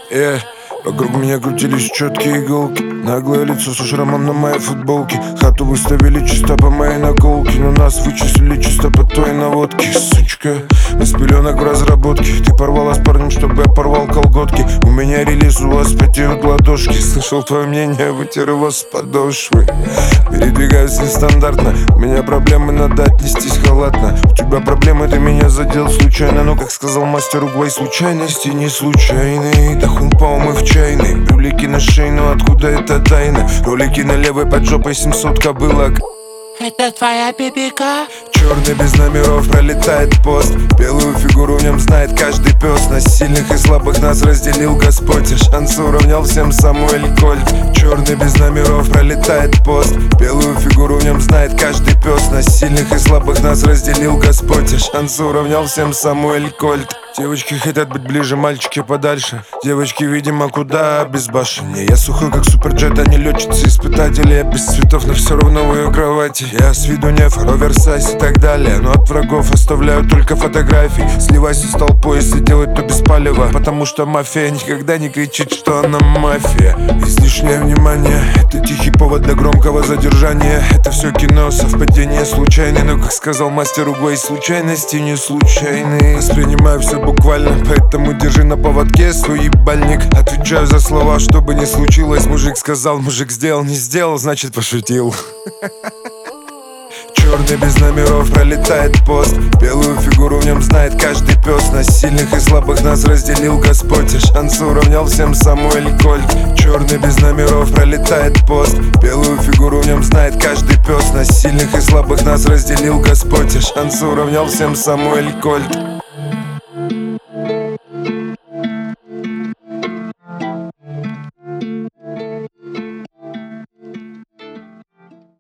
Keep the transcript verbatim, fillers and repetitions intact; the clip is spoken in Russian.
Yeah. Вокруг меня крутились четкие иголки, наглое лицо со шрамом на моей футболке. Хату выставили чисто по моей наколке, но нас вычислили чисто по твоей наводке. Сучка, из пеленок в разработке. Ты порвала с парнем, чтобы я порвал колготки. У меня релиз, у вас потеют ладошки. Слышал твое мнение, вытер его с подошвы. Передвигаюсь нестандартно, у меня проблемы, надо отнестись халатно. У тебя проблемы, ты меня задел случайно. Но, как сказал мастер Угвай, случайности не случайные. Да хумпа мы в чайный. Брюлики на шее, но откуда это тайна? Ролики на левой под жопой семьсот кобылок. Это твоя пипика? Черный без номеров пролетает пост. Белую фигуру в нем знает каждый пес. На сильных и слабых нас разделил Господь, и шанс уравнял всем Самуэль Кольт. Черный без номеров пролетает пост. Белую фигуру в нем знает каждый пес. На сильных и слабых нас разделил Господь, и шанс уравнял всем Самуэль Кольт. Девочки хотят быть ближе, мальчики подальше. Девочки, видимо, куда безбашеннее. Я сухой, как суперджет, а не летчицы-испытатели. Я без цветов, но все равно в ее кровати. Я с виду не оверсайз и так далее, но от врагов оставляю только фотографии. Сливайся с толпой, если делать то без палева, потому что мафия никогда не кричит, что она мафия. Излишнее внимание — это тихий повод для громкого задержания. Это все кино, совпадение случайное, но, как сказал мастер Угвай, случайности не случайные. Воспринимаю все буквально, поэтому держи на поводке свой ебальник. Отвечаю за слова, что бы ни случилось. Мужик сказал, мужик сделал, не сделал, значит пошутил. Черный без номеров пролетает пост. Белую фигуру в нем знает каждый пес. На сильных и слабых нас разделил Господь, и шанс уравнял всем Самуэль Кольт. Черный без номеров пролетает пост. Белую фигуру в нем знает каждый пес. На сильных и слабых нас разделил Господь, и шанс уравнял всем Самуэль Кольт.